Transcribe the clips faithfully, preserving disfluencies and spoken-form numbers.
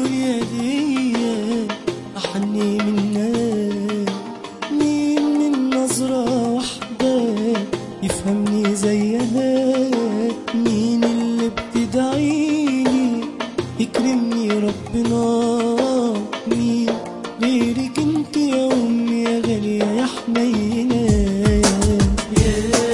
الدنيا دي أحني منك؟ مين من نظرة واحدة يفهمني زيها؟ مين اللي بتدعيني يكرمني ربنا؟ مين غيرك انت يا أمي يا غالية يا حنينة؟ يا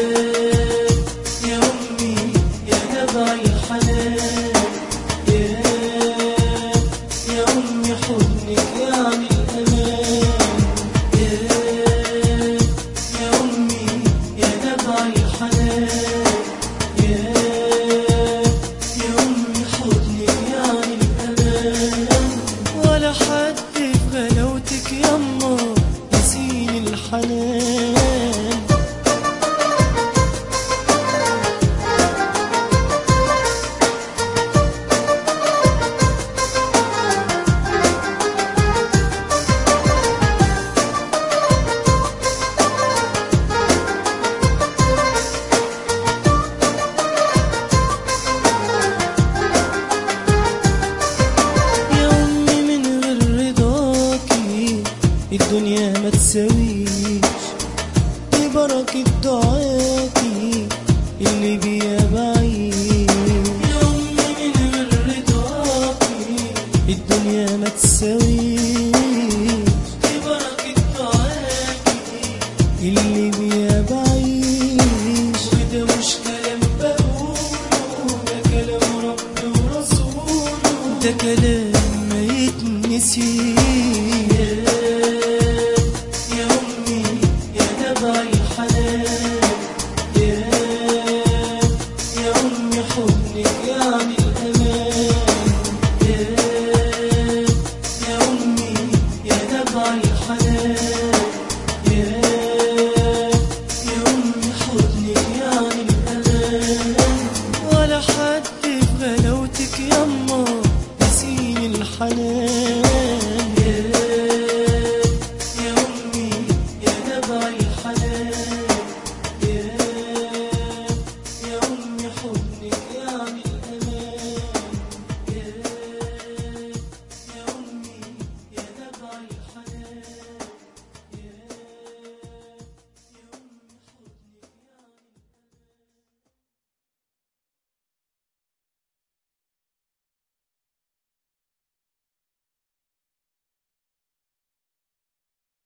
يا أمي يا نبع الحنان، يا يا أمي حضنك يعني الأمان، يا يا أمي يا نبع الحنان، يا يا أمي حضنك يعني الأمان. ولا حد في غلاوتك يما يسيني الحنان. الدنيا ما تساويش ببركة دعاكي اللي بيا بعيش. يا أمي من غير رضاكي الدنيا ما تساويش ببركة دعاكي اللي بيا بعيش. وده مش كلام بقوله، ده كلام ربي ورسوله، ده كلام ما يتنسيش.